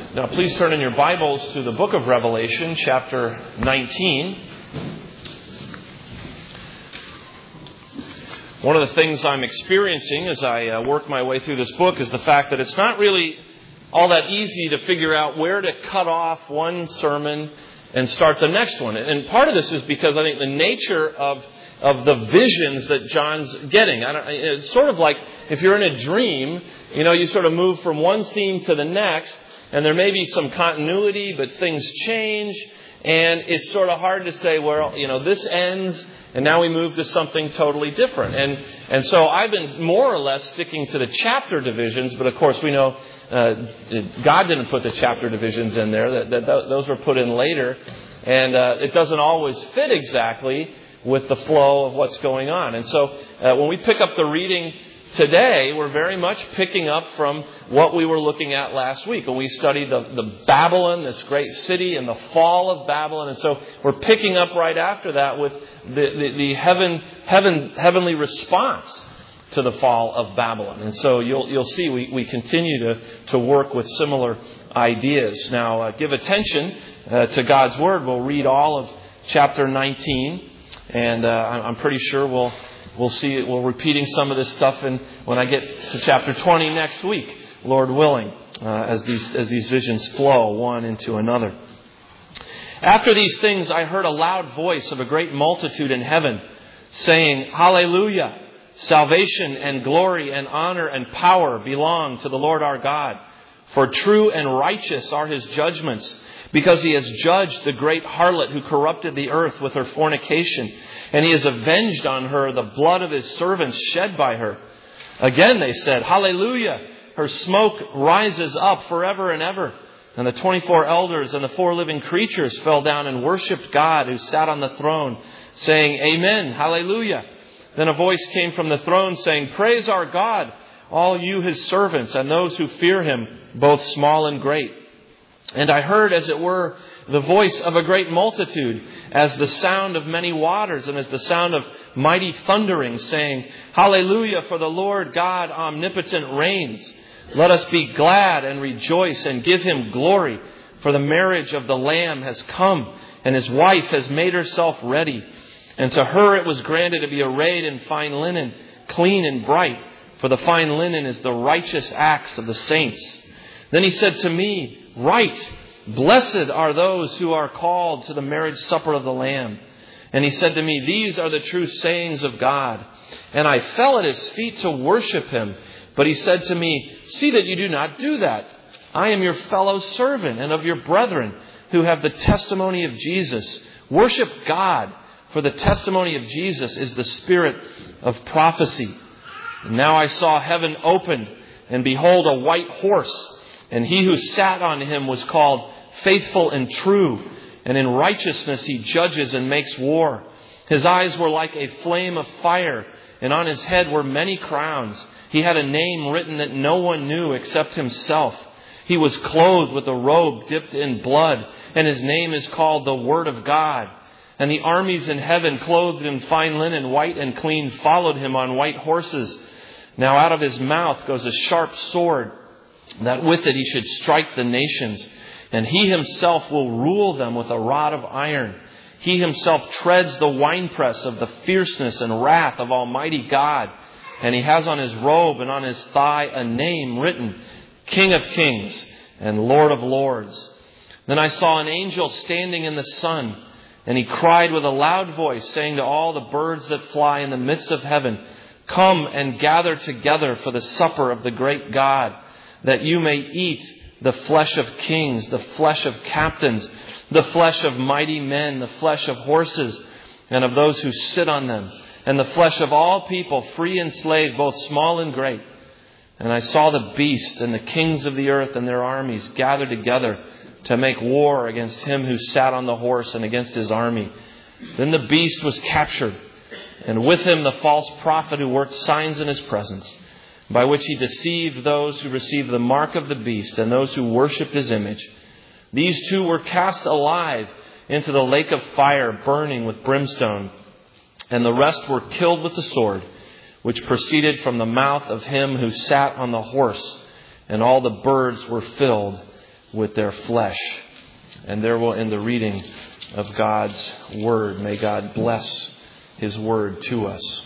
Now, please turn in your Bibles to the book of Revelation, chapter 19. One of the things I'm experiencing as I work my way through this book is the fact that it's not really all that easy to figure out where to cut off one sermon and start the next one. And part of this is because I think the nature of the visions that John's getting. It's sort of like if you're in a dream, you sort of move from one scene to the next, and there may be some continuity, but things change, and it's sort of hard to say, well, this ends, and now we move to something totally different. And so I've been more or less sticking to the chapter divisions, but of course we know God didn't put the chapter divisions in there. That those were put in later, and it doesn't always fit exactly with the flow of what's going on. And so when we pick up the reading today, we're very much picking up from what we were looking at last week. And we studied the Babylon, this great city, and the fall of Babylon. And so we're picking up right after that with the heavenly response to the fall of Babylon. And so you'll see we continue to work with similar ideas. Now, give attention to God's Word. We'll read all of chapter 19. And I'm pretty sure we'll see it. We're repeating some of this stuff when I get to chapter 20 next week, Lord willing, as these visions flow one into another. After these things, I heard a loud voice of a great multitude in heaven saying, "Hallelujah! Salvation and glory and honor and power belong to the Lord our God. For true and righteous are His judgments, because He has judged the great harlot who corrupted the earth with her fornication, and He has avenged on her the blood of His servants shed by her." Again they said, "Hallelujah! Her smoke rises up forever and ever." And the 24 elders and the 4 living creatures fell down and worshipped God who sat on the throne, saying, "Amen, hallelujah." Then a voice came from the throne saying, "Praise our God, all you His servants, and those who fear Him, both small and great." And I heard, as it were, the voice of a great multitude, as the sound of many waters, and as the sound of mighty thundering, saying, "Hallelujah, for the Lord God omnipotent reigns. Let us be glad and rejoice and give Him glory, for the marriage of the Lamb has come, and His wife has made herself ready. And to her it was granted to be arrayed in fine linen, clean and bright, for the fine linen is the righteous acts of the saints." Then He said to me, "Write, blessed are those who are called to the marriage supper of the Lamb." And He said to me, "These are the true sayings of God." And I fell at His feet to worship Him. But He said to me, "See that you do not do that. I am your fellow servant and of your brethren who have the testimony of Jesus. Worship God, for the testimony of Jesus is the spirit of prophecy." And now I saw heaven opened, and behold, a white horse. And He who sat on him was called Faithful and True, and in righteousness He judges and makes war. His eyes were like a flame of fire, and on His head were many crowns. He had a name written that no one knew except Himself. He was clothed with a robe dipped in blood, and His name is called the Word of God. And the armies in heaven, clothed in fine linen, white and clean, followed Him on white horses. Now out of His mouth goes a sharp sword, that with it He should strike the nations. And He Himself will rule them with a rod of iron. He Himself treads the winepress of the fierceness and wrath of Almighty God. And He has on His robe and on His thigh a name written, King of Kings and Lord of Lords. Then I saw an angel standing in the sun, and he cried with a loud voice, saying to all the birds that fly in the midst of heaven, "Come and gather together for the supper of the great God, that you may eat the flesh of kings, the flesh of captains, the flesh of mighty men, the flesh of horses and of those who sit on them, and the flesh of all people, free and slave, both small and great." And I saw the beast and the kings of the earth and their armies gathered together to make war against Him who sat on the horse and against His army. Then the beast was captured, and with him the false prophet who worked signs in His presence, by which he deceived those who received the mark of the beast and those who worshipped His image. These two were cast alive into the lake of fire burning with brimstone, and the rest were killed with the sword, which proceeded from the mouth of Him who sat on the horse, and all the birds were filled with their flesh. And there will end the reading of God's Word. May God bless His Word to us.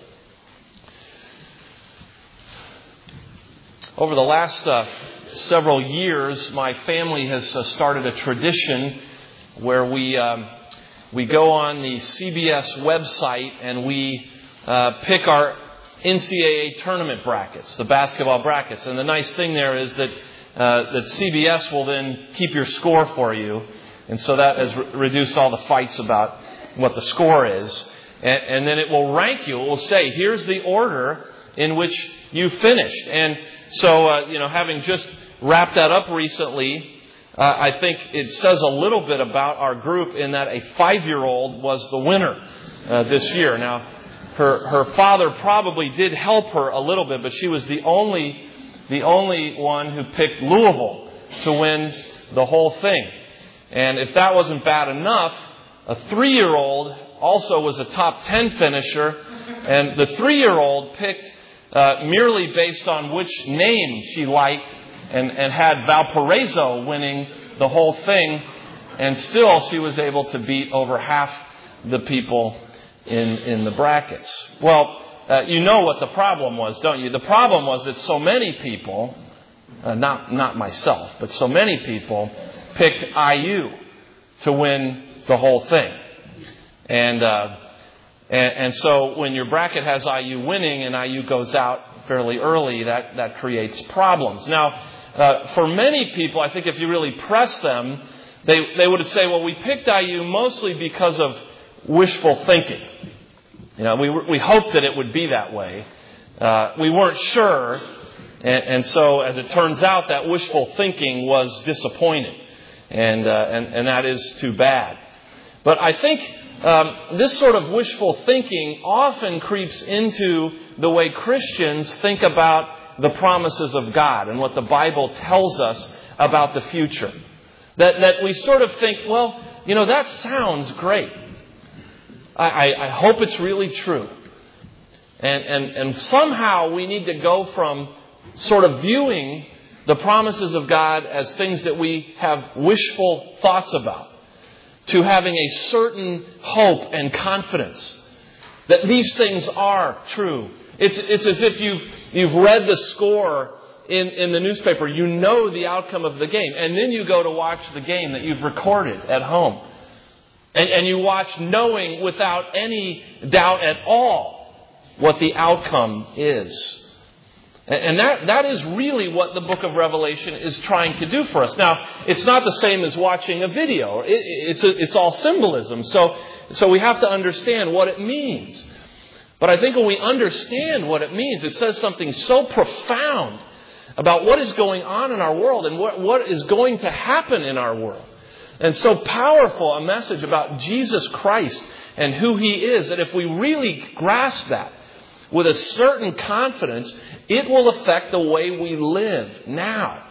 Over the last several years, my family has started a tradition where we go on the CBS website and we pick our NCAA tournament brackets, the basketball brackets. And the nice thing there is that CBS will then keep your score for you. And so that has reduced all the fights about what the score is. And then it will rank you. It will say, here's the order in which you finished. And so, having just wrapped that up recently, I think it says a little bit about our group in that a 5-year-old was the winner this year. Now, her father probably did help her a little bit, but she was the only one who picked Louisville to win the whole thing. And if that wasn't bad enough, a 3-year-old also was a top 10 finisher, and the 3-year-old picked merely based on which name she liked and had Valparaiso winning the whole thing, and still she was able to beat over half the people in the brackets. Well, you know what the problem was, don't you? The problem was that so many people, not myself, but so many people picked IU to win the whole thing. And so when your bracket has IU winning and IU goes out fairly early, that creates problems. Now, for many people, I think if you really press them, they would say, well, we picked IU mostly because of wishful thinking. We hoped that it would be that way. We weren't sure. And so, as it turns out, that wishful thinking was disappointing. And that is too bad. But I think this sort of wishful thinking often creeps into the way Christians think about the promises of God and what the Bible tells us about the future. That we sort of think, well, that sounds great. I hope it's really true. And somehow we need to go from sort of viewing the promises of God as things that we have wishful thoughts about, to having a certain hope and confidence that these things are true. It's as if you've read the score in the newspaper. You know the outcome of the game. And then you go to watch the game that you've recorded at home. And you watch knowing without any doubt at all what the outcome is. And that is really what the book of Revelation is trying to do for us. Now, it's not the same as watching a video. It's all symbolism. So we have to understand what it means. But I think when we understand what it means, it says something so profound about what is going on in our world and what is going to happen in our world. And so powerful a message about Jesus Christ and who He is, that if we really grasp that with a certain confidence, it will affect the way we live now.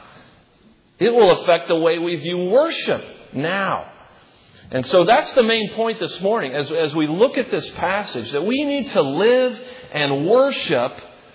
It will affect the way we view worship now. And so that's the main point this morning as we look at this passage, that we need to live and worship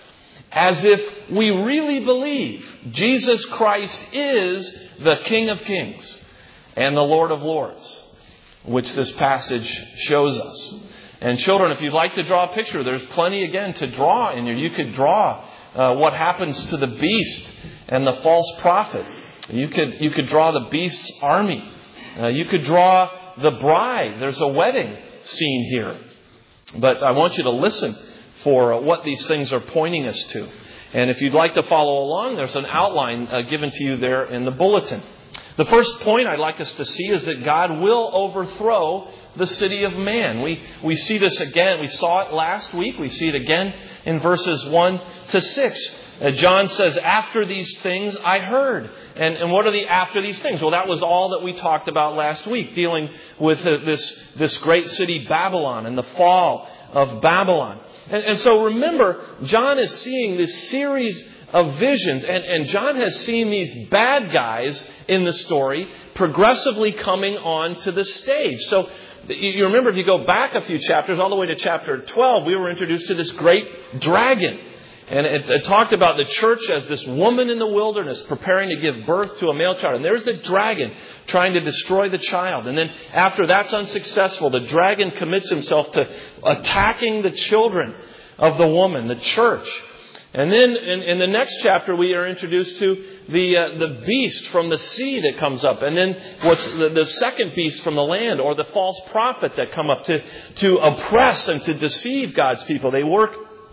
as if we really believe Jesus Christ is the King of Kings and the Lord of Lords, which this passage shows us. And children, if you'd like to draw a picture, there's plenty again to draw in here. You could draw what happens to the beast and the false prophet. You could draw the beast's army. You could draw the bride. There's a wedding scene here. But I want you to listen for what these things are pointing us to. And if you'd like to follow along, there's an outline given to you there in the bulletin. The first point I'd like us to see is that God will overthrow the city of man. We see this again. We saw it last week. We see it again in verses 1 to 6. John says, after these things I heard. And what are the after these things? Well, that was all that we talked about last week, dealing with this great city Babylon and the fall of Babylon. And so remember, John is seeing this series of visions, and John has seen these bad guys in the story progressively coming on to the stage. So you remember, if you go back a few chapters, all the way to chapter 12, we were introduced to this great dragon. And it talked about the church as this woman in the wilderness preparing to give birth to a male child. And there's the dragon trying to destroy the child. And then after that's unsuccessful, the dragon commits himself to attacking the children of the woman, the church. And then in the next chapter, we are introduced to the beast from the sea that comes up. And then what's the second beast from the land, or the false prophet that come up to oppress and to deceive God's people. They work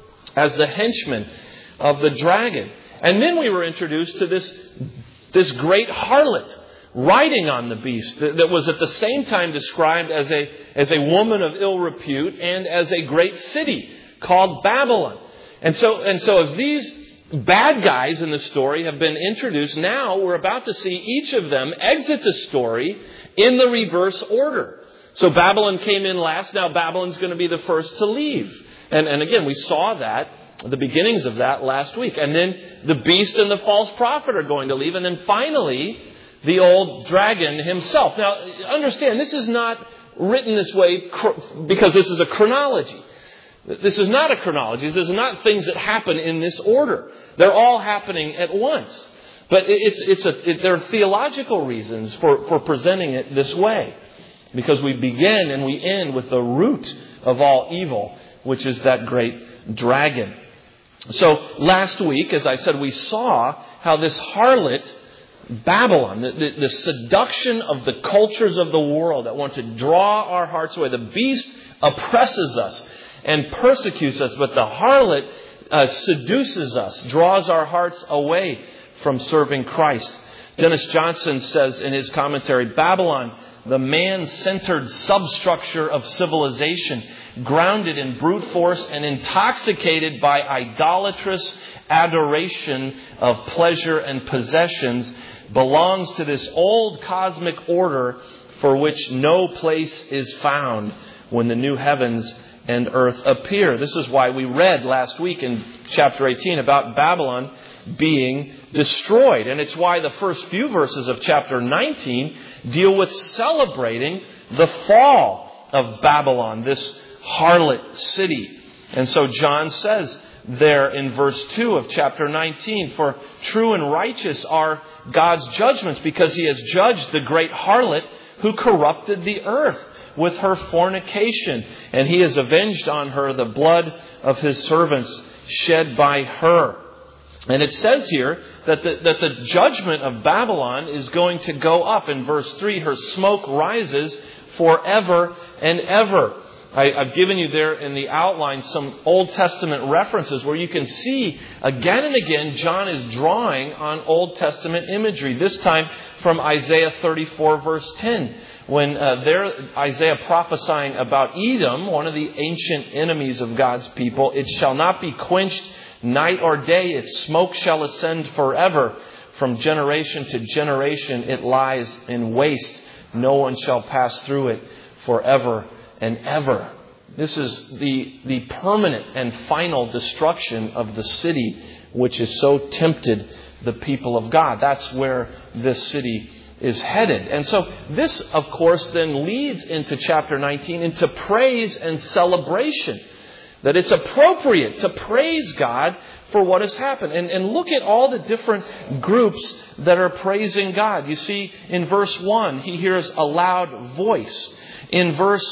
as the henchmen of the dragon. And then we were introduced to this great harlot riding on the beast that was at the same time described as a woman of ill repute and as a great city called Babylon. And so as these bad guys in the story have been introduced, now we're about to see each of them exit the story in the reverse order. So Babylon came in last. Now Babylon's going to be the first to leave. And again, we saw that, the beginnings of that last week. And then the beast and the false prophet are going to leave. And then finally, the old dragon himself. Now, understand, this is not written this way because this is a chronology. This is not a chronology. This is not things that happen in this order. They're all happening at once. But there are theological reasons for presenting it this way. Because we begin and we end with the root of all evil, which is that great dragon. So last week, as I said, we saw how this harlot, Babylon, the seduction of the cultures of the world that want to draw our hearts away. The beast oppresses us and persecutes us, but the harlot seduces us, draws our hearts away from serving Christ. Dennis Johnson says in his commentary, Babylon, the man-centered substructure of civilization, grounded in brute force and intoxicated by idolatrous adoration of pleasure and possessions, belongs to this old cosmic order for which no place is found when the new heavens and earth appear. This is why we read last week in chapter 18 about Babylon being destroyed. And it's why the first few verses of chapter 19 deal with celebrating the fall of Babylon, this harlot city. And so John says there in verse 2 of chapter 19, for true and righteous are God's judgments, because he has judged the great harlot who corrupted the earth with her fornication, and he has avenged on her the blood of his servants shed by her. And it says here that the judgment of Babylon is going to go up. In verse 3, her smoke rises forever and ever. I've given you there in the outline some Old Testament references where you can see again and again John is drawing on Old Testament imagery. This time from Isaiah 34 verse 10. When Isaiah prophesying about Edom, one of the ancient enemies of God's people, it shall not be quenched night or day, its smoke shall ascend forever. From generation to generation it lies in waste. No one shall pass through it forever and ever. This is the permanent and final destruction of the city which has so tempted the people of God. That's where this city is headed. And so this, of course, then leads into chapter 19, into praise and celebration. That it's appropriate to praise God for what has happened. And look at all the different groups that are praising God. You see, in verse 1, he hears a loud voice. In verse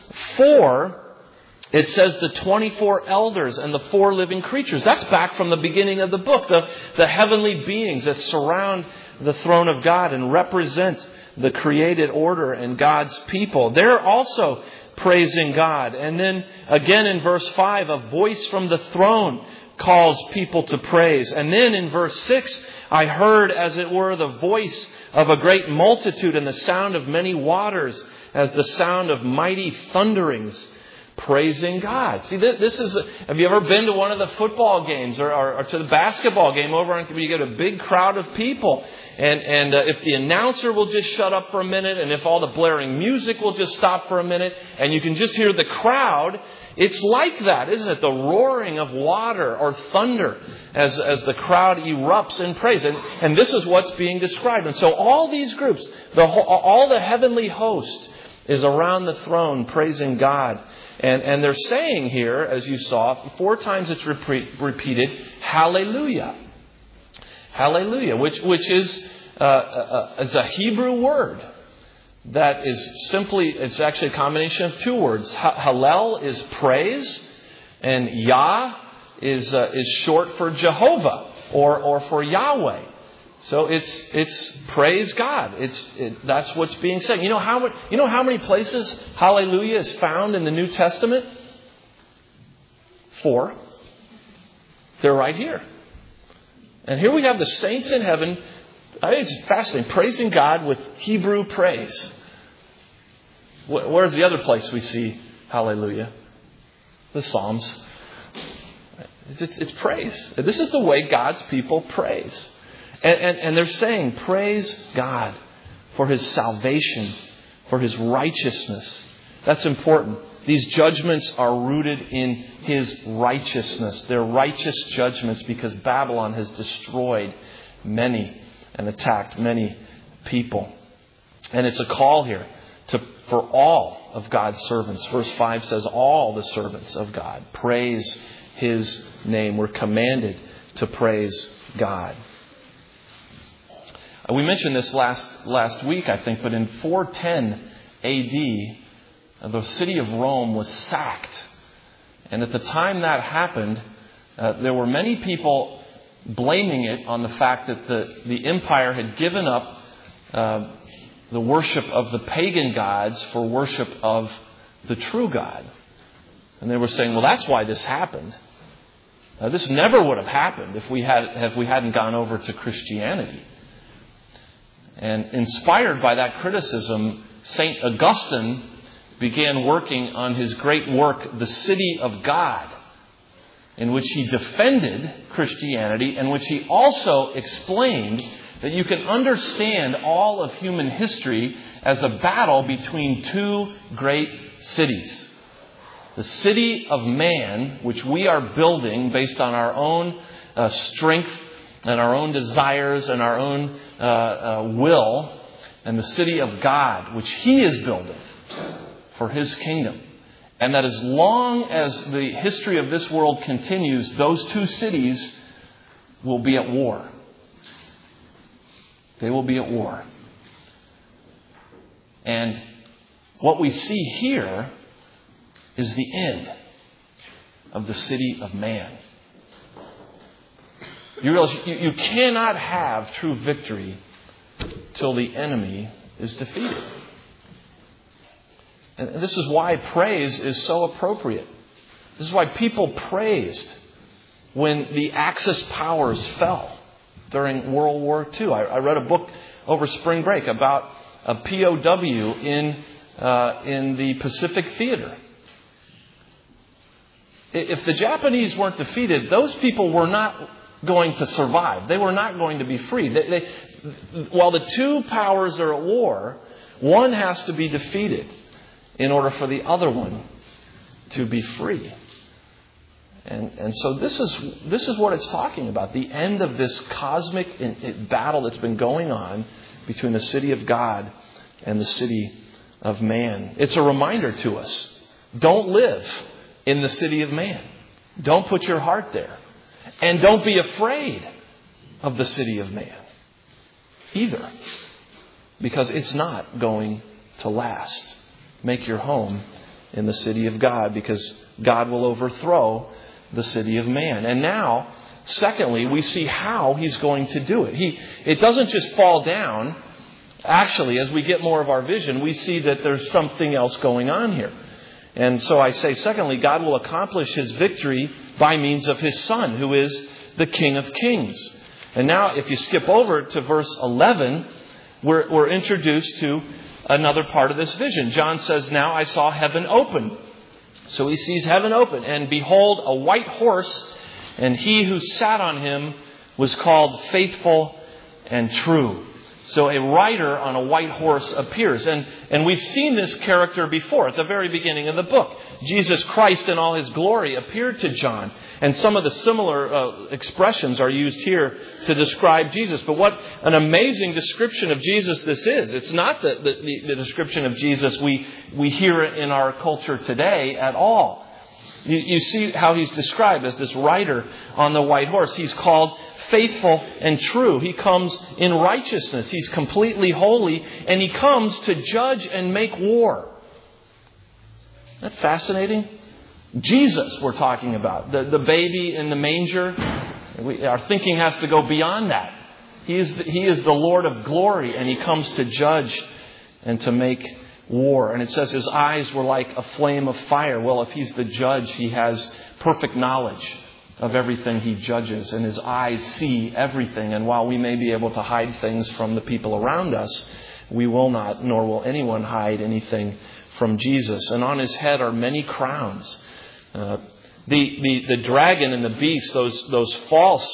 4, it says the 24 elders and the 4 living creatures. That's back from the beginning of the book. The heavenly beings that surround the throne of God and represent the created order and God's people. They're also praising God. And then again in verse 5, a voice from the throne calls people to praise. And then in verse 6, I heard as it were the voice of a great multitude and the sound of many waters as the sound of mighty thunderings, praising God. See, this is. Have you ever been to one of the football games or to the basketball game over on where you get a big crowd of people, and if the announcer will just shut up for a minute, and if all the blaring music will just stop for a minute, and you can just hear the crowd, it's like that, isn't it? The roaring of water or thunder as the crowd erupts in praise, and this is what's being described. And so all these groups, all the heavenly host, is around the throne praising God. And they're saying here, as you saw, 4 times it's repeated, hallelujah. Hallelujah, which is a Hebrew word that is simply, it's actually a combination of 2 words. Hallel is praise, and Yah is short for Jehovah or for Yahweh. So it's praise God. That's what's being said. You know how many places hallelujah is found in the New Testament? 4. They're right here. And here we have the saints in heaven. I think it's fascinating. Praising God with Hebrew praise. Where's the other place we see hallelujah? The Psalms. It's praise. This is the way God's people praise. And they're saying, praise God for His salvation, for His righteousness. That's important. These judgments are rooted in His righteousness. They're righteous judgments because Babylon has destroyed many and attacked many people. And it's a call here for all of God's servants. Verse 5 says, all the servants of God praise His name. We're commanded to praise God. We mentioned this last week, I think, but in 410 AD, the city of Rome was sacked. And at the time that happened, there were many people blaming it on the fact that the empire had given up the worship of the pagan gods for worship of the true God. And they were saying, well, that's why this happened. This never would have happened if we hadn't gone over to Christianity. And inspired by that criticism, St. Augustine began working on his great work, The City of God, in which he defended Christianity and which he also explained that you can understand all of human history as a battle between 2 great cities. The city of man, which we are building based on our own strength and our own desires and our own will, and the city of God, which He is building for His kingdom. And that as long as the history of this world continues, those 2 cities will be at war. They will be at war. And what we see here is the end of the city of man. You realize you cannot have true victory till the enemy is defeated. And this is why praise is so appropriate. This is why people praised when the Axis powers fell during World War II. I read a book over spring break about a POW in the Pacific Theater. If the Japanese weren't defeated, those people were not going to survive. They were not going to be free. While the 2 powers are at war, one has to be defeated in order for the other one to be free. And so this is what it's talking about. The end of this cosmic battle that's been going on between the city of God and the city of man. It's a reminder to us. Don't live in the city of man. Don't put your heart there. And don't be afraid of the city of man either. Because it's not going to last. Make your home in the city of God, because God will overthrow the city of man. And now, secondly, we see how He's going to do it. It doesn't just fall down. Actually, as we get more of our vision, we see that there's something else going on here. And so I say, secondly, God will accomplish His victory by means of His Son, who is the King of Kings. And now, if you skip over to verse 11, we're introduced to another part of this vision. John says, now I saw heaven open. So he sees heaven open, and behold, a white horse, and he who sat on him was called Faithful and True. So a rider on a white horse appears. And we've seen this character before at the very beginning of the book. Jesus Christ in all his glory appeared to John. And some of the similar expressions are used here to describe Jesus. But what an amazing description of Jesus this is. It's not the description of Jesus we hear in our culture today at all. You see how he's described as this rider on the white horse. He's called faithful and true. He comes in righteousness. He's completely holy. And he comes to judge and make war. Isn't that fascinating? Jesus we're talking about. The baby in the manger. Our thinking has to go beyond that. He is the Lord of glory. And he comes to judge and to make war. And it says his eyes were like a flame of fire. Well, if he's the judge, he has perfect knowledge of everything he judges. And his eyes see everything. And while we may be able to hide things from the people around us, we will not, nor will anyone hide anything from Jesus. And on his head are many crowns. The dragon and the beast, those false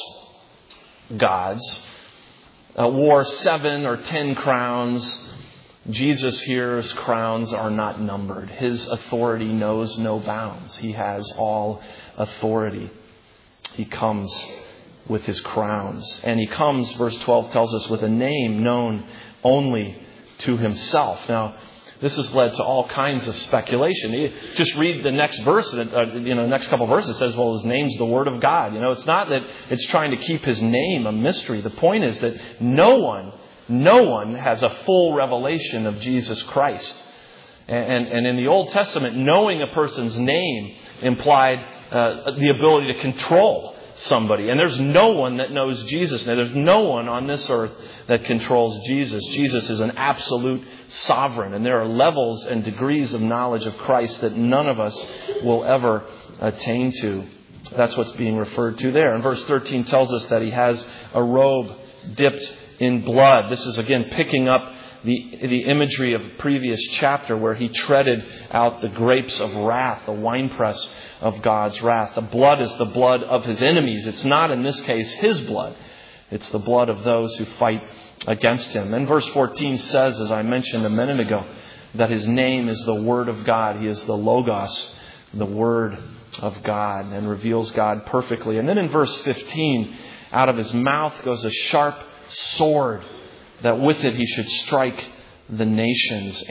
gods, wore 7 or 10 crowns. Jesus here's crowns are not numbered. His authority knows no bounds. He has all authority. He comes with his crowns. And he comes, verse 12 tells us, with a name known only to himself. Now, this has led to all kinds of speculation. You just read the next verse, next couple of verses. It says, well, his name's the Word of God. It's not that it's trying to keep his name a mystery. The point is that no one has a full revelation of Jesus Christ. And in the Old Testament, knowing a person's name implied the ability to control somebody. And there's no one that knows Jesus. Now, there's no one on this earth that controls Jesus. Jesus is an absolute sovereign. And there are levels and degrees of knowledge of Christ that none of us will ever attain to. That's what's being referred to there. And verse 13 tells us that he has a robe dipped in blood. This is again picking up the imagery of a previous chapter where he treaded out the grapes of wrath, the winepress of God's wrath. The blood is the blood of his enemies. It's not in this case his blood. It's the blood of those who fight against him. And verse 14 says, as I mentioned a minute ago, that his name is the Word of God. He is the Logos, the Word of God, and reveals God perfectly. And then in verse 15, out of his mouth goes a sharp sword, that with it he should strike the nations,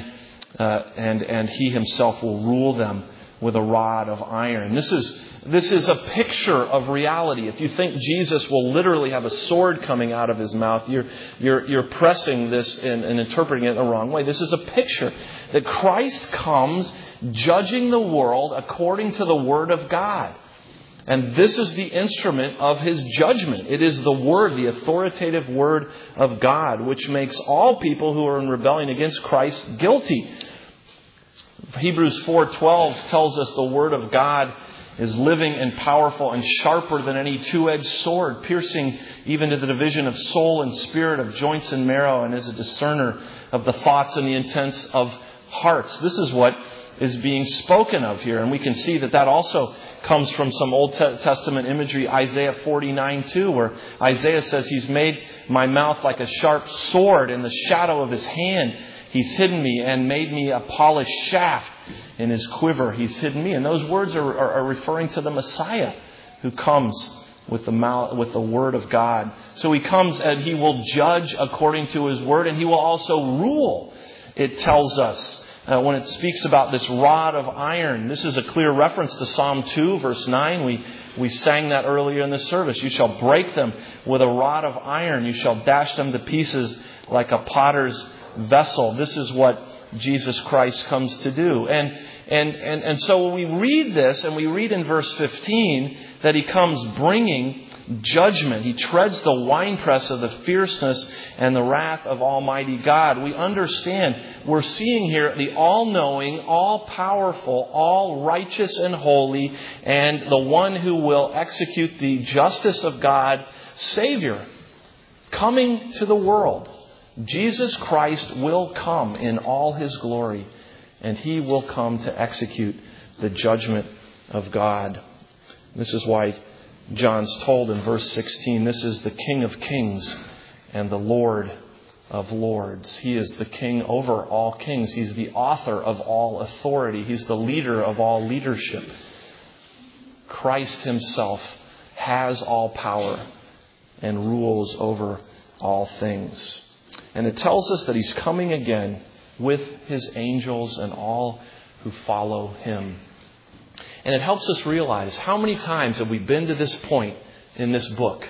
and he himself will rule them with a rod of iron. This is a picture of reality. If you think Jesus will literally have a sword coming out of his mouth, you're pressing this and interpreting it the wrong way. This is a picture that Christ comes judging the world according to the Word of God. And this is the instrument of his judgment. It is the Word, the authoritative Word of God, which makes all people who are in rebellion against Christ guilty. Hebrews 4:12 tells us the Word of God is living and powerful and sharper than any two-edged sword, piercing even to the division of soul and spirit, of joints and marrow, and is a discerner of the thoughts and the intents of hearts. This is what is being spoken of here. And we can see that also comes from some Old Testament imagery, Isaiah 49:2, where Isaiah says, he's made my mouth like a sharp sword. In the shadow of his hand, he's hidden me and made me a polished shaft. In his quiver, he's hidden me. And those words are referring to the Messiah who comes with the Word of God. So he comes and he will judge according to his Word, and he will also rule, it tells us. When it speaks about this rod of iron, this is a clear reference to Psalm 2, verse 9. We sang that earlier in the service. You shall break them with a rod of iron. You shall dash them to pieces like a potter's vessel. This is what Jesus Christ comes to do. And so when we read this, and we read in verse 15 that he comes bringing judgment. He treads the winepress of the fierceness and the wrath of Almighty God. We understand we're seeing here the all-knowing, all-powerful, all-righteous and holy, and the one who will execute the justice of God, Savior, coming to the world. Jesus Christ will come in all his glory, and he will come to execute the judgment of God. This is why John's told in verse 16, this is the King of Kings and the Lord of lords. He is the King over all kings. He's the author of all authority. He's the leader of all leadership. Christ himself has all power and rules over all things. And it tells us that he's coming again with his angels and all who follow him. And it helps us realize how many times have we been to this point in this book.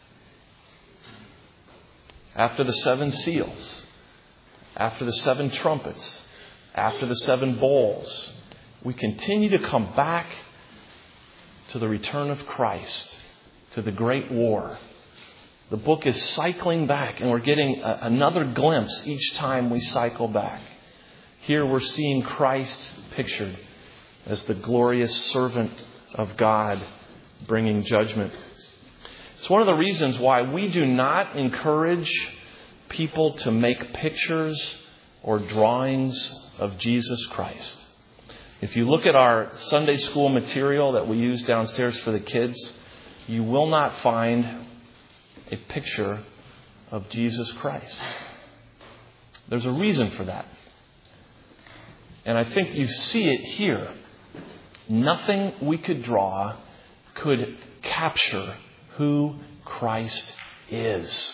After the 7 seals, after the 7 trumpets, after the 7 bowls, we continue to come back to the return of Christ, to the great war. The book is cycling back, and we're getting another glimpse each time we cycle back. Here we're seeing Christ pictured as the glorious servant of God bringing judgment. It's one of the reasons why we do not encourage people to make pictures or drawings of Jesus Christ. If you look at our Sunday school material that we use downstairs for the kids, you will not find a picture of Jesus Christ. There's a reason for that. And I think you see it here. Nothing we could draw could capture who Christ is.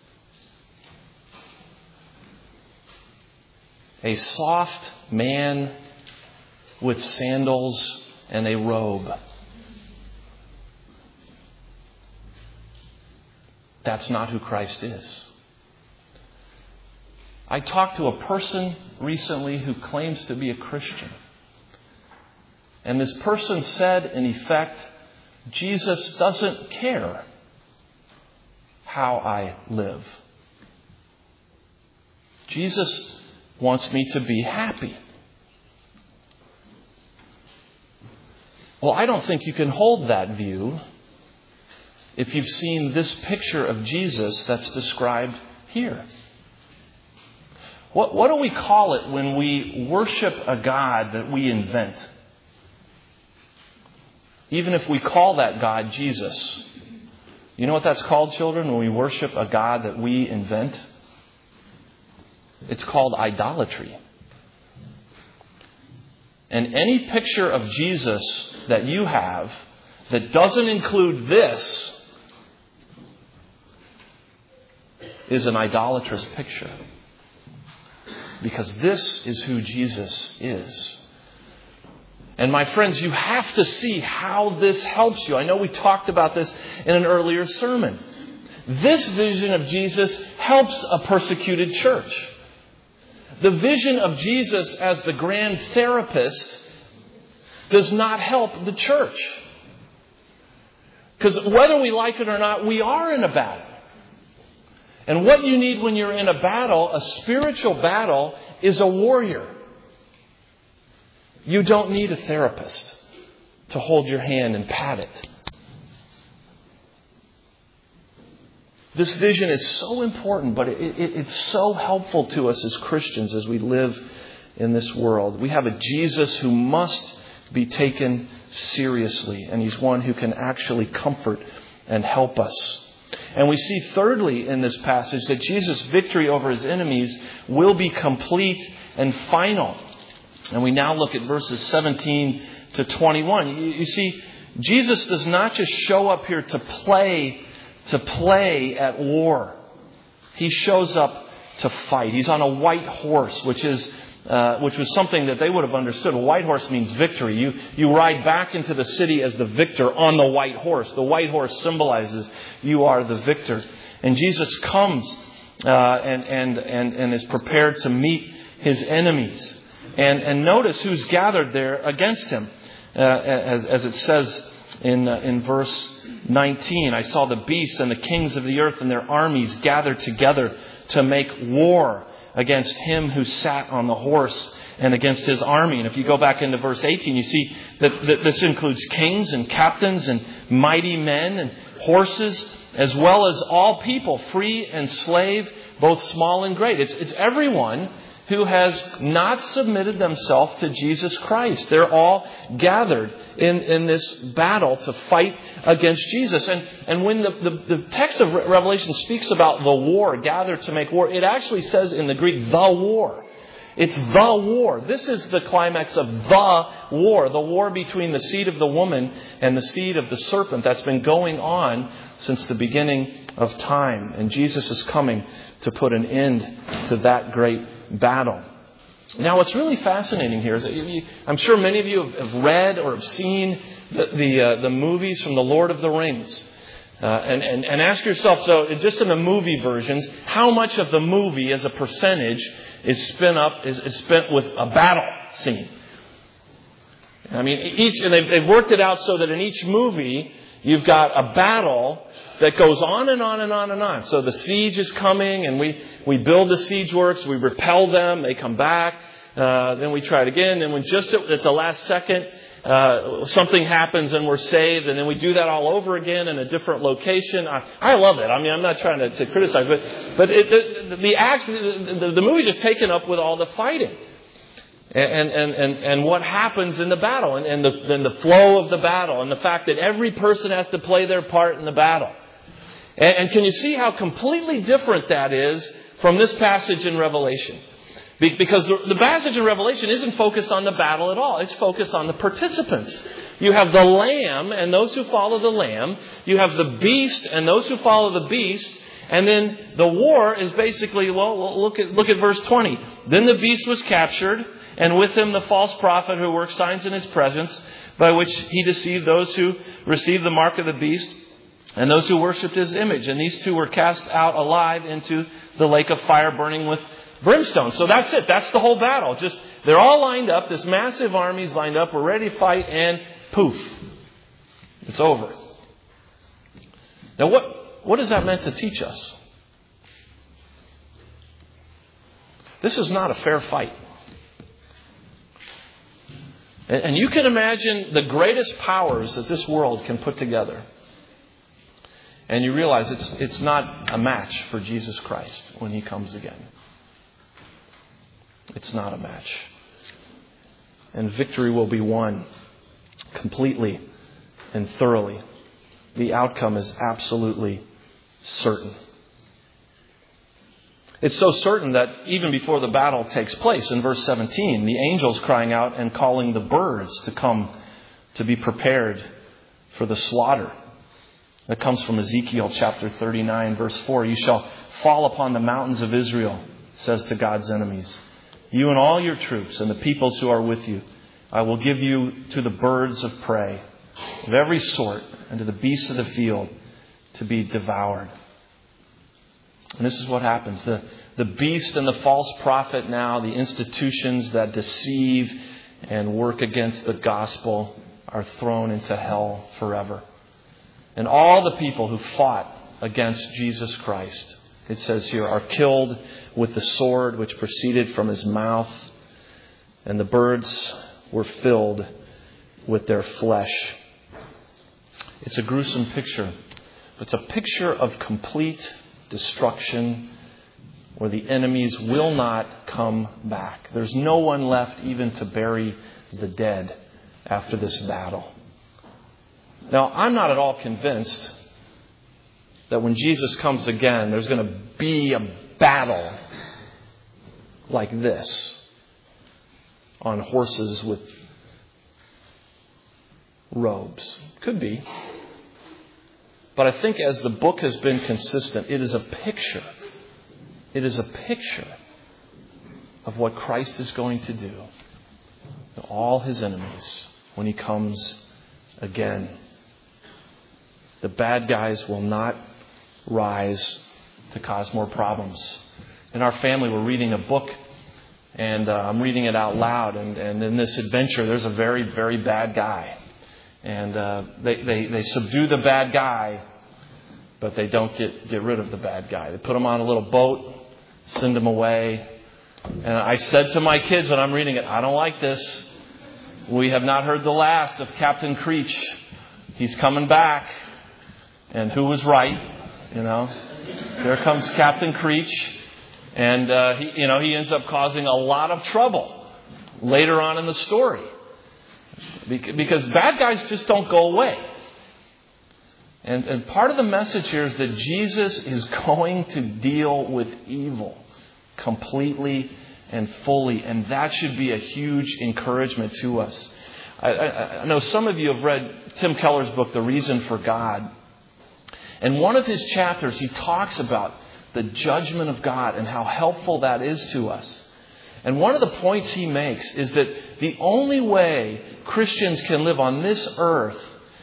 A soft man with sandals and a robe. That's not who Christ is. I talked to a person recently who claims to be a Christian. And this person said, in effect, Jesus doesn't care how I live. Jesus wants me to be happy. Well, I don't think you can hold that view if you've seen this picture of Jesus that's described here. What do we call it when we worship a God that we invent? Even if we call that God Jesus. You know what that's called, children, when we worship a God that we invent? It's called idolatry. And any picture of Jesus that you have that doesn't include this is an idolatrous picture. Because this is who Jesus is. And my friends, you have to see how this helps you. I know we talked about this in an earlier sermon. This vision of Jesus helps a persecuted church. The vision of Jesus as the grand therapist does not help the church. Because whether we like it or not, we are in a battle. And what you need when you're in a battle, a spiritual battle, is a warrior. You don't need a therapist to hold your hand and pat it. This vision is so important, but it's so helpful to us as Christians as we live in this world. We have a Jesus who must be taken seriously, and he's one who can actually comfort and help us. And we see thirdly in this passage that Jesus' victory over his enemies will be complete and final. And we now look at verses 17 to 21. You see, Jesus does not just show up here to play at war. He shows up to fight. He's on a white horse, which was something that they would have understood. A white horse means victory. You ride back into the city as the victor on the white horse. The white horse symbolizes you are the victor. And Jesus comes and is prepared to meet his enemies. And notice who's gathered there against him. As it says in verse 19, I saw the beast and the kings of the earth and their armies gathered together to make war against him who sat on the horse and against his army. And if you go back into verse 18, you see that this includes kings and captains and mighty men and horses, as well as all people, free and slave, both small and great. It's everyone who has not submitted themselves to Jesus Christ. They're all gathered in this battle to fight against Jesus. And when the text of Revelation speaks about the war, gathered to make war, it actually says in the Greek, the war. It's the war. This is the climax of the war between the seed of the woman and the seed of the serpent that's been going on since the beginning of time. And Jesus is coming to put an end to that great battle. Now, what's really fascinating here is that I'm sure many of you have read or have seen the movies from the Lord of the Rings. And ask yourself, so just in the movie versions, how much of the movie as a percentage is spent with a battle scene? I mean, and they've worked it out so that in each movie, you've got a battle that goes on and on and on and on. So the siege is coming, and we build the siege works, we repel them, they come back, then we try it again, and when just at the last second, something happens and we're saved, and then we do that all over again in a different location. I love it. I mean, I'm not trying to criticize, but the movie is taken up with all the fighting and what happens in the battle, and the flow of the battle, and the fact that every person has to play their part in the battle. And can you see how completely different that is from this passage in Revelation? Because the passage in Revelation isn't focused on the battle at all. It's focused on the participants. You have the Lamb and those who follow the Lamb. You have the beast and those who follow the beast. And then the war is basically, well, look at verse 20. Then the beast was captured, and with him the false prophet who worked signs in his presence, by which he deceived those who received the mark of the beast and those who worshipped his image. And these two were cast out alive into the lake of fire burning with brimstone. So that's it. That's the whole battle. Just they're all lined up. This massive army's lined up. We're ready to fight, and poof, it's over. Now, what is that meant to teach us? This is not a fair fight. And you can imagine the greatest powers that this world can put together. And you realize it's not a match for Jesus Christ when He comes again. It's not a match. And victory will be won completely and thoroughly. The outcome is absolutely certain. It's so certain that even before the battle takes place, in verse 17, the angels crying out and calling the birds to come to be prepared for the slaughter. That comes from Ezekiel chapter 39, verse 4. You shall fall upon the mountains of Israel, says to God's enemies. You and all your troops and the peoples who are with you, I will give you to the birds of prey of every sort and to the beasts of the field to be devoured. And this is what happens. The beast and the false prophet now, the institutions that deceive and work against the gospel, are thrown into hell forever. And all the people who fought against Jesus Christ, it says here, are killed with the sword which proceeded from His mouth, and the birds were filled with their flesh. It's a gruesome picture. It's a picture of complete destruction where the enemies will not come back. There's no one left even to bury the dead after this battle. Now, I'm not at all convinced that when Jesus comes again, there's going to be a battle like this on horses with robes. Could be. But I think as the book has been consistent, it is a picture. It is a picture of what Christ is going to do to all His enemies when He comes again. The bad guys will not rise to cause more problems. In our family, we're reading a book, and I'm reading it out loud. And in this adventure, there's a very, very bad guy. And they subdue the bad guy, but they don't get rid of the bad guy. They put him on a little boat, send him away. And I said to my kids when I'm reading it, I don't like this. We have not heard the last of Captain Creech. He's coming back. And who was right? You know, there comes Captain Creech, And he ends up causing a lot of trouble later on in the story. Because bad guys just don't go away. And part of the message here is that Jesus is going to deal with evil completely and fully. And that should be a huge encouragement to us. I know some of you have read Tim Keller's book, The Reason for God. And one of his chapters, he talks about the judgment of God and how helpful that is to us. And one of the points he makes is that the only way Christians can live on this earth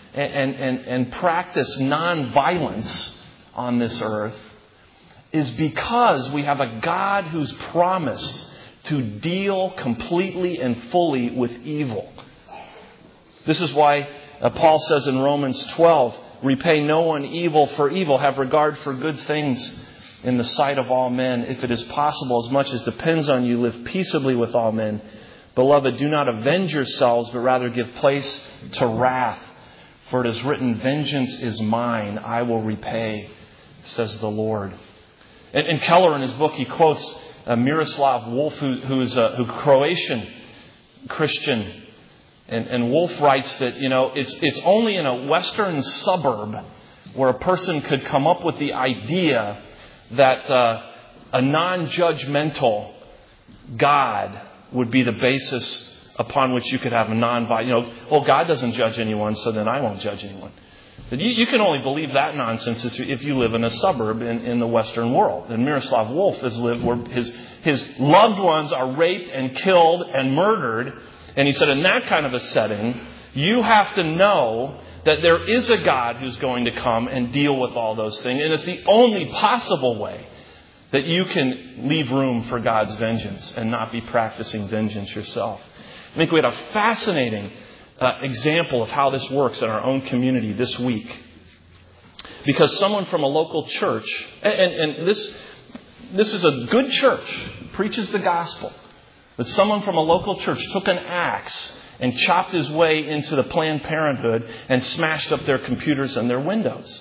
and practice nonviolence on this earth is because we have a God who's promised to deal completely and fully with evil. This is why Paul says in Romans 12, repay no one evil for evil, have regard for good things in the sight of all men. If it is possible, as much as depends on you, live peaceably with all men. Beloved, do not avenge yourselves, but rather give place to wrath. For it is written, vengeance is mine, I will repay, says the Lord. And Keller in his book, he quotes Miroslav Volf, who's a Croatian Christian. And Wolf writes that, it's only in a western suburb where a person could come up with the idea that a non-judgmental God would be the basis upon which you could have a non-violent, God doesn't judge anyone, so then I won't judge anyone. But you can only believe that nonsense if you live in a suburb in the Western world. And Miroslav Volf has lived where his loved ones are raped and killed and murdered. And he said, in that kind of a setting, you have to know that there is a God who's going to come and deal with all those things. And it's the only possible way that you can leave room for God's vengeance and not be practicing vengeance yourself. I think we had a fascinating example of how this works in our own community this week. Because someone from a local church, and this is a good church, preaches the gospel. But someone from a local church took an axe and chopped his way into the Planned Parenthood and smashed up their computers and their windows.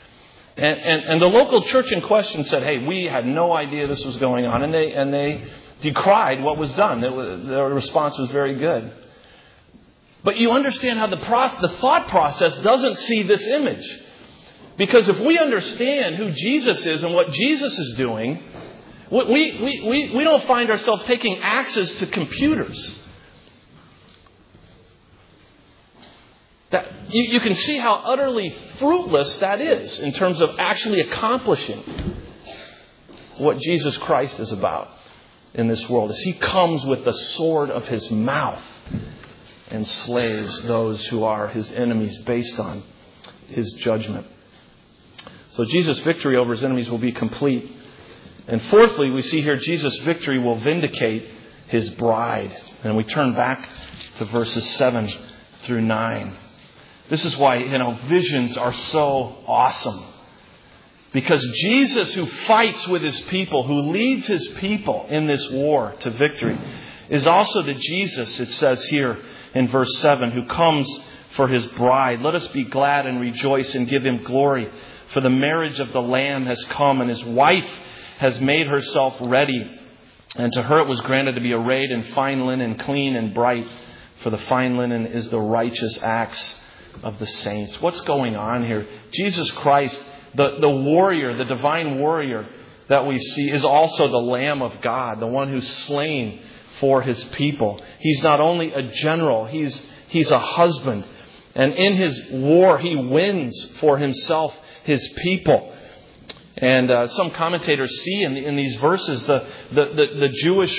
And the local church in question said, hey, we had no idea this was going on. And they decried what was done. Their response was very good. But you understand how the thought process doesn't see this image. Because if we understand who Jesus is and what Jesus is doing, we don't find ourselves taking axes to computers. That you can see how utterly fruitless that is in terms of actually accomplishing what Jesus Christ is about in this world. As He comes with the sword of His mouth and slays those who are His enemies based on His judgment. So Jesus' victory over His enemies will be complete. And fourthly, we see here Jesus' victory will vindicate His bride. And we turn back to verses 7 through 9. This is why, visions are so awesome. Because Jesus, who fights with His people, who leads His people in this war to victory, is also the Jesus, it says here in verse 7, who comes for His bride. Let us be glad and rejoice and give Him glory. For the marriage of the Lamb has come, and His wife has made herself ready. And to her it was granted to be arrayed in fine linen, clean and bright. For the fine linen is the righteous acts of the saints. What's going on here? Jesus Christ, the warrior, the divine warrior that we see, is also the Lamb of God, the one who's slain for His people. He's not only a general, he's a husband. And in His war, He wins for Himself His people. And some commentators see in these verses the Jewish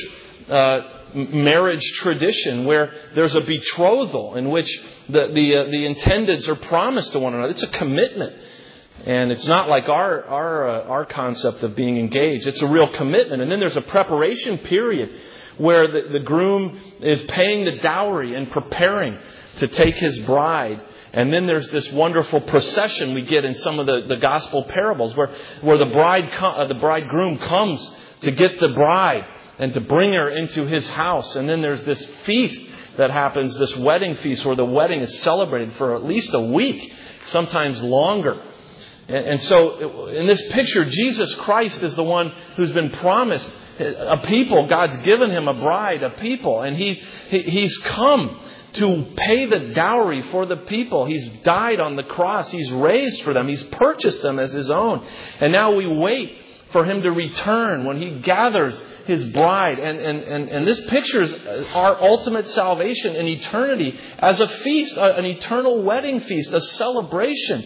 marriage tradition where there's a betrothal in which the intendeds are promised to one another. It's a commitment. And it's not like our concept of being engaged. It's a real commitment. And then there's a preparation period where the groom is paying the dowry and preparing to take his bride. And then there's this wonderful procession we get in some of the gospel parables where the bridegroom comes to get the bride and to bring her into his house. And then there's this feast that happens, this wedding feast, where the wedding is celebrated for at least a week, sometimes longer. And so in this picture, Jesus Christ is the one who's been promised a people. God's given him a bride, a people. And he's come to pay the dowry for the people. He's died on the cross. He's raised for them. He's purchased them as his own. And now we wait for him to return when he gathers his bride. And this pictures our ultimate salvation in eternity as a feast, an eternal wedding feast, a celebration.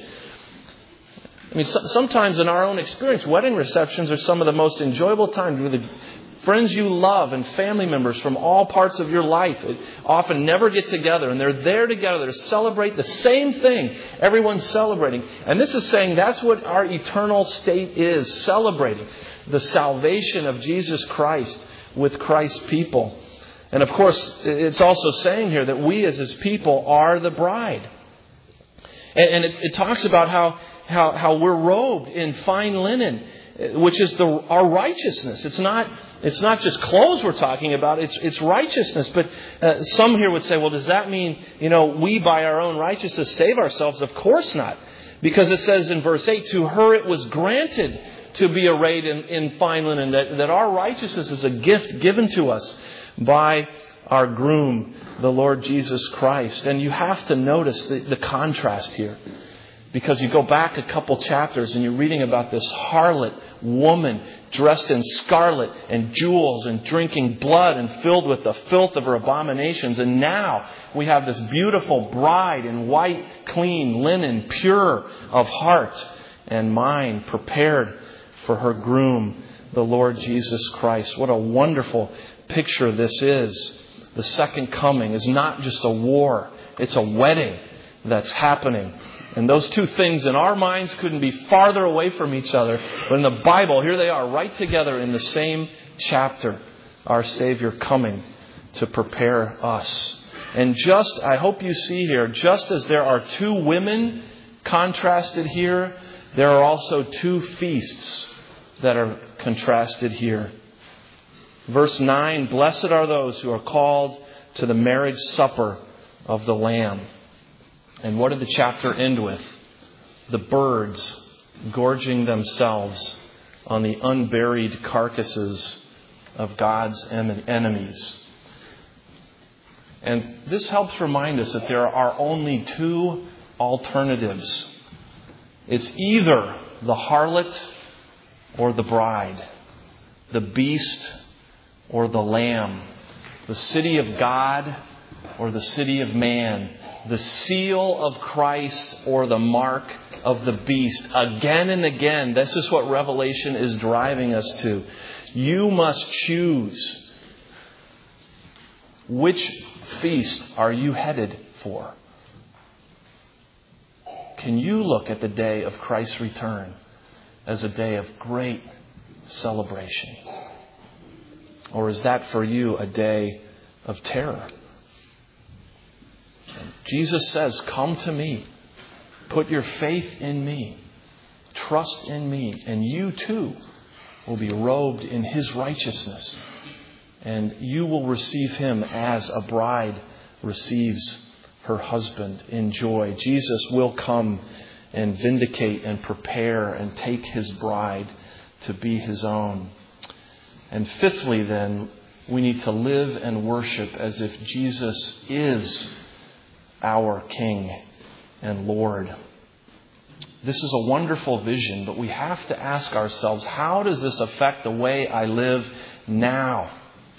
I mean, sometimes in our own experience, wedding receptions are some of the most enjoyable times with the friends you love and family members from all parts of your life often never get together, and they're there together to celebrate the same thing everyone's celebrating. And this is saying that's what our eternal state is, celebrating the salvation of Jesus Christ with Christ's people. And of course, it's also saying here that we as his people are the bride. And it talks about how we're robed in fine linen, which is our righteousness. It's not just clothes we're talking about. It's righteousness. But some here would say, well, does that mean, we by our own righteousness save ourselves? Of course not. Because it says in verse 8, to her it was granted to be arrayed in fine linen, that our righteousness is a gift given to us by our groom, the Lord Jesus Christ. And you have to notice the contrast here. Because you go back a couple chapters and you're reading about this harlot woman dressed in scarlet and jewels and drinking blood and filled with the filth of her abominations. And now we have this beautiful bride in white, clean linen, pure of heart and mind, prepared for her groom, the Lord Jesus Christ. What a wonderful picture this is. The second coming is not just a war. It's a wedding that's happening. And those two things in our minds couldn't be farther away from each other. But in the Bible, here they are right together in the same chapter. Our Savior coming to prepare us. And I hope you see here, just as there are two women contrasted here, there are also two feasts that are contrasted here. Verse 9, blessed are those who are called to the marriage supper of the Lamb. And what did the chapter end with? The birds gorging themselves on the unburied carcasses of God's enemies. And this helps remind us that there are only two alternatives. It's either the harlot or the bride, the beast or the lamb, the city of God or the city of man, the seal of Christ or the mark of the beast. Again and again, this is what Revelation is driving us to. You must choose. Which feast are you headed for? Can you look at the day of Christ's return as a day of great celebration? Or is that for you a day of terror? Jesus says, come to me. Put your faith in me. Trust in me. And you too will be robed in his righteousness. And you will receive him as a bride receives her husband in joy. Jesus will come and vindicate and prepare and take his bride to be his own. And fifthly, then, we need to live and worship as if Jesus is our King and Lord. This is a wonderful vision, but we have to ask ourselves, how does this affect the way I live now?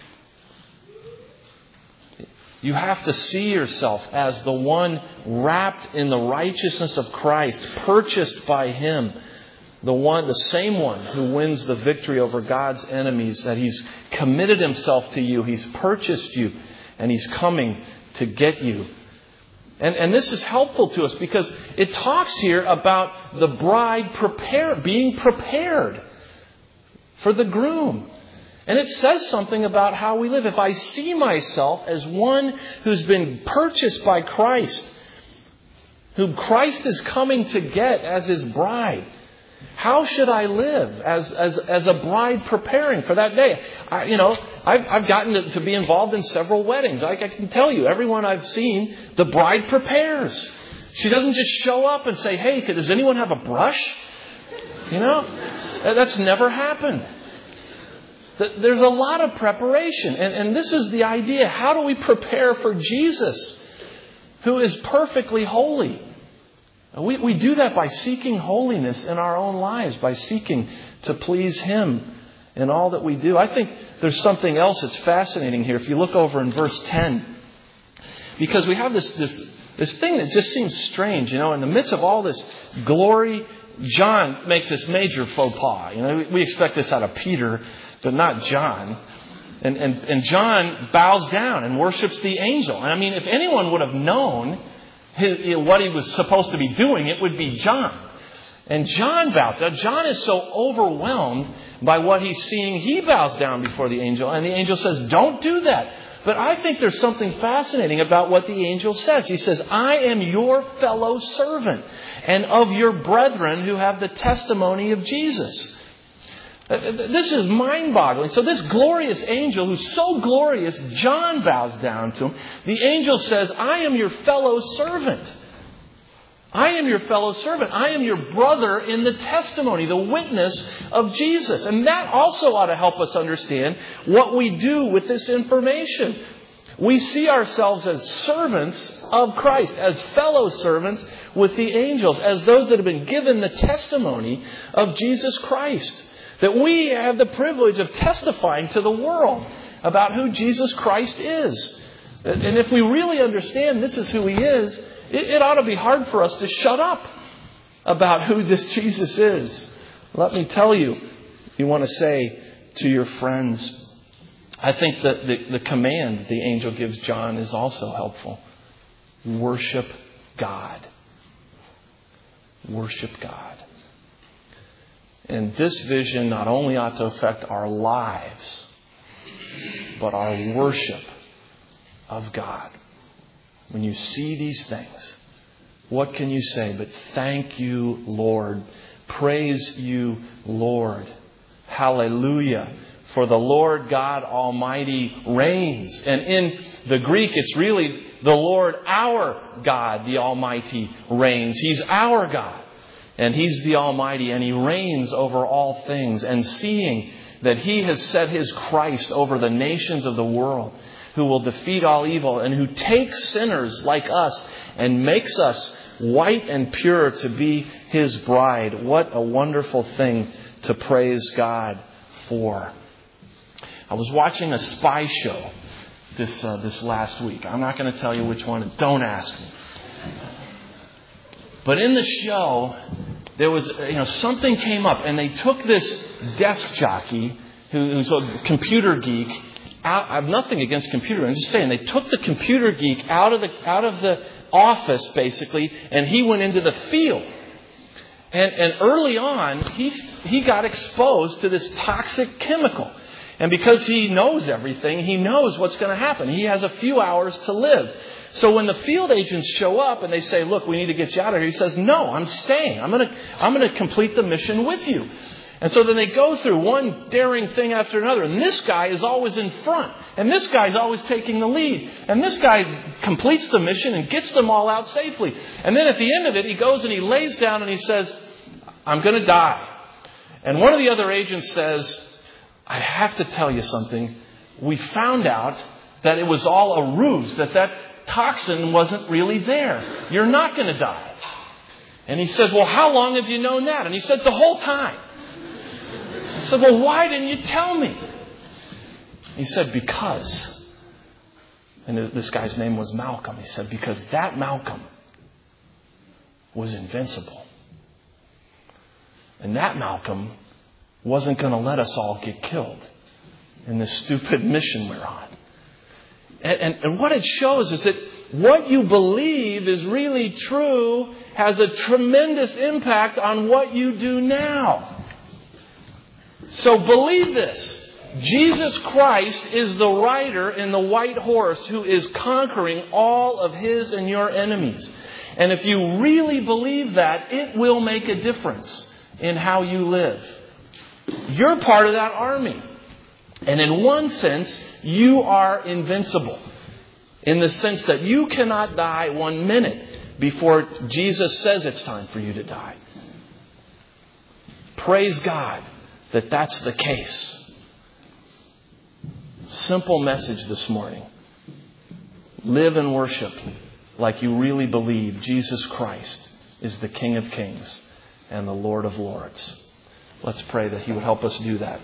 You have to see yourself as the one wrapped in the righteousness of Christ, purchased by him. The same one who wins the victory over God's enemies, that he's committed himself to you, he's purchased you, and he's coming to get you. And this is helpful to us because it talks here about the bride being prepared for the groom. And it says something about how we live. If I see myself as one who's been purchased by Christ, whom Christ is coming to get as his bride, how should I live as a bride preparing for that day? I've gotten to be involved in several weddings. I can tell you, everyone I've seen, the bride prepares. She doesn't just show up and say, hey, does anyone have a brush? That's never happened. there's a lot of preparation. And this is the idea. How do we prepare for Jesus, who is perfectly holy? We do that by seeking holiness in our own lives, by seeking to please Him in all that we do. I think there's something else that's fascinating here. If you look over in verse 10, because we have this thing that just seems strange, in the midst of all this glory, John makes this major faux pas. We expect this out of Peter, but not John. And John bows down and worships the angel. And I mean, if anyone would have known what he was supposed to be doing, it would be John. And John bows down. John is so overwhelmed by what he's seeing, he bows down before the angel. And the angel says, don't do that. But I think there's something fascinating about what the angel says. He says, I am your fellow servant and of your brethren who have the testimony of Jesus. This is mind-boggling. So this glorious angel, who's so glorious, John bows down to him. The angel says, I am your fellow servant. I am your fellow servant. I am your brother in the testimony, the witness of Jesus. And that also ought to help us understand what we do with this information. We see ourselves as servants of Christ, as fellow servants with the angels, as those that have been given the testimony of Jesus Christ. That we have the privilege of testifying to the world about who Jesus Christ is. And if we really understand this is who He is, it ought to be hard for us to shut up about who this Jesus is. Let me tell you, you want to say to your friends, I think that the command the angel gives John is also helpful. Worship God. Worship God. And this vision not only ought to affect our lives, but our worship of God. When you see these things, what can you say but thank you, Lord. Praise you, Lord. Hallelujah. For the Lord God Almighty reigns. And in the Greek, it's really the Lord our God, the Almighty, reigns. He's our God. And He's the Almighty, and He reigns over all things. And seeing that He has set His Christ over the nations of the world, who will defeat all evil, and who takes sinners like us and makes us white and pure to be His bride. What a wonderful thing to praise God for. I was watching a spy show this last week. I'm not going to tell you which one. Don't ask me. But in the show, there was, something came up, and they took this desk jockey who's a computer geek. I have nothing against computer. I'm just saying they took the computer geek out of the office basically, and he went into the field. And early on, he got exposed to this toxic chemical. And because he knows everything, he knows what's going to happen. He has a few hours to live. So when the field agents show up and they say, look, we need to get you out of here, he says, no, I'm staying. I'm going to complete the mission with you. And so then they go through one daring thing after another. And this guy is always in front. And this guy's always taking the lead. And this guy completes the mission and gets them all out safely. And then at the end of it, he goes and he lays down and he says, I'm going to die. And one of the other agents says, I have to tell you something. We found out that it was all a ruse, that toxin wasn't really there. You're not going to die. And he said, well, how long have you known that? And he said, the whole time. I said, well, why didn't you tell me? He said, because. And this guy's name was Malcolm. He said, because that Malcolm was invincible. And that Malcolm wasn't going to let us all get killed in this stupid mission we're on. And what it shows is that what you believe is really true has a tremendous impact on what you do now. So believe this. Jesus Christ is the rider in the white horse who is conquering all of his and your enemies. And if you really believe that, it will make a difference in how you live. You're part of that army. And in one sense, you are invincible. In the sense that you cannot die 1 minute before Jesus says it's time for you to die. Praise God that that's the case. simple message this morning. Live and worship like you really believe Jesus Christ is the King of Kings and the Lord of Lords. Let's pray that He would help us do that.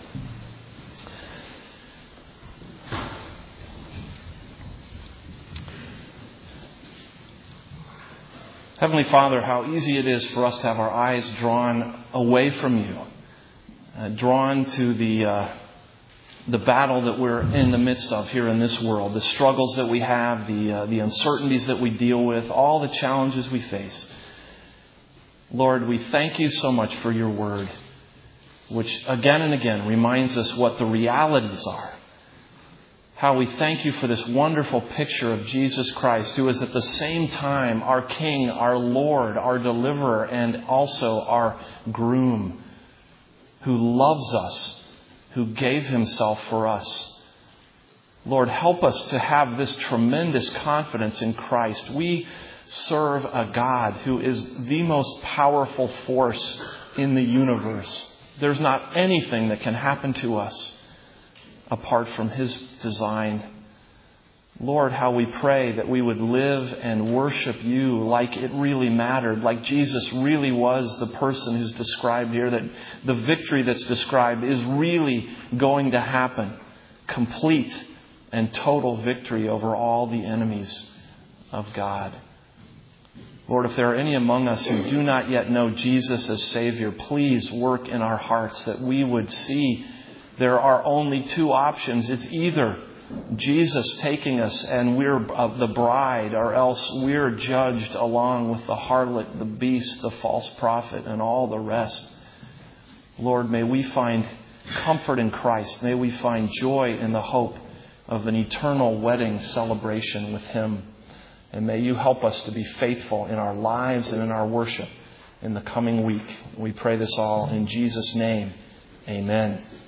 Heavenly Father, how easy it is for us to have our eyes drawn away from You, drawn to the battle that we're in the midst of here in this world, the struggles that we have, the uncertainties that we deal with, all the challenges we face. Lord, we thank You so much for Your Word, which again and again reminds us what the realities are. How we thank You for this wonderful picture of Jesus Christ, who is at the same time our King, our Lord, our Deliverer, and also our Groom, who loves us, who gave Himself for us. Lord, help us to have this tremendous confidence in Christ. We serve a God who is the most powerful force in the universe. There's not anything that can happen to us apart from His design. Lord, how we pray that we would live and worship You like it really mattered, like Jesus really was the person who's described here, that the victory that's described is really going to happen. Complete and total victory over all the enemies of God. Lord, if there are any among us who do not yet know Jesus as Savior, please work in our hearts that we would see there are only two options. It's either Jesus taking us and we're the bride, or else we're judged along with the harlot, the beast, the false prophet, and all the rest. Lord, may we find comfort in Christ. May we find joy in the hope of an eternal wedding celebration with Him. And may You help us to be faithful in our lives and in our worship in the coming week. We pray this all in Jesus' name. Amen.